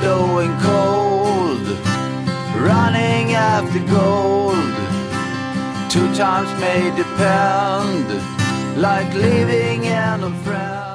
blowing cold, running after gold. 2 times may depend, like living in a friend.